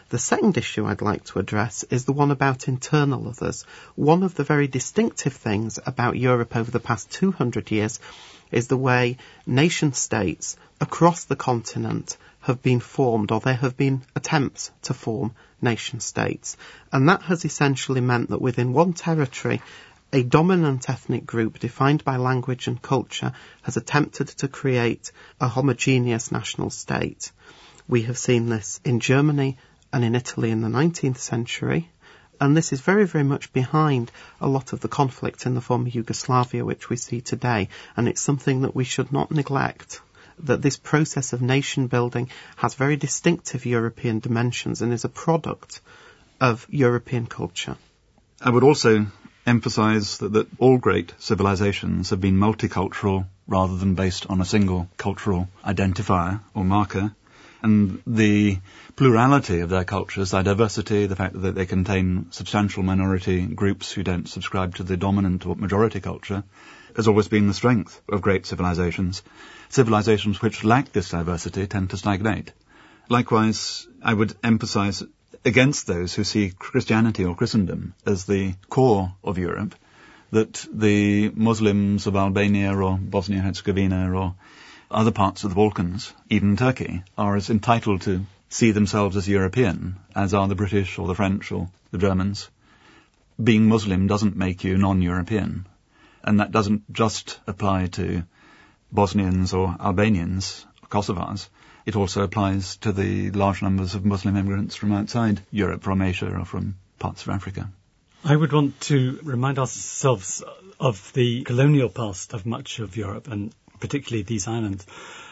The second issue I'd like to address is the one about internal others. One of the very distinctive things about Europe over the past 200 years is the way nation-states across the continent have been formed, or there have been attempts to form nation-states. And that has essentially meant that within one territory, a dominant ethnic group defined by language and culture has attempted to create a homogeneous national state. We have seen this in Germany and in Italy in the 19th century, and this is very, very much behind a lot of the conflict in the former Yugoslavia which we see today, and it's something that we should not neglect, that this process of nation building has very distinctive European dimensions and is a product of European culture. I would also emphasize that all great civilizations have been multicultural rather than based on a single cultural identifier or marker. And the plurality of their cultures, their diversity, the fact that they contain substantial minority groups who don't subscribe to the dominant or majority culture, has always been the strength of great civilizations. Civilizations which lack this diversity tend to stagnate. Likewise, I would emphasize against those who see Christianity or Christendom as the core of Europe, that the Muslims of Albania or Bosnia-Herzegovina or other parts of the Balkans, even Turkey, are as entitled to see themselves as European as are the British or the French or the Germans. Being Muslim doesn't make you non-European, and that doesn't just apply to Bosnians or Albanians or Kosovars. It also applies to the large numbers of Muslim immigrants from outside Europe, from Asia or from parts of Africa. I would want to remind ourselves of the colonial past of much of Europe, and particularly these islands,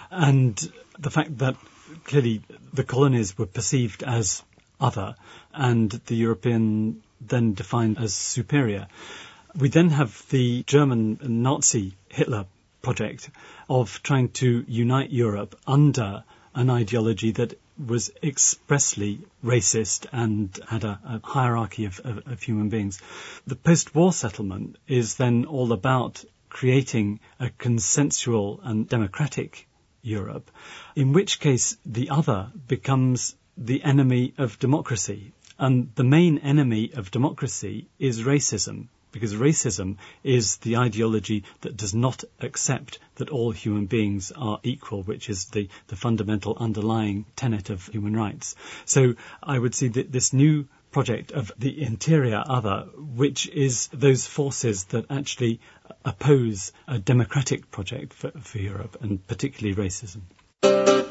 and the fact that clearly the colonies were perceived as other and the European then defined as superior. We then have the German Nazi Hitler project of trying to unite Europe under an ideology that was expressly racist and had a hierarchy of human beings. The post-war settlement is then all about creating a consensual and democratic Europe, in which case the other becomes the enemy of democracy. And the main enemy of democracy is racism, because racism is the ideology that does not accept that all human beings are equal, which is the fundamental underlying tenet of human rights. So I would see that this new project of the interior other, which is those forces that actually oppose a democratic project for Europe, and particularly racism.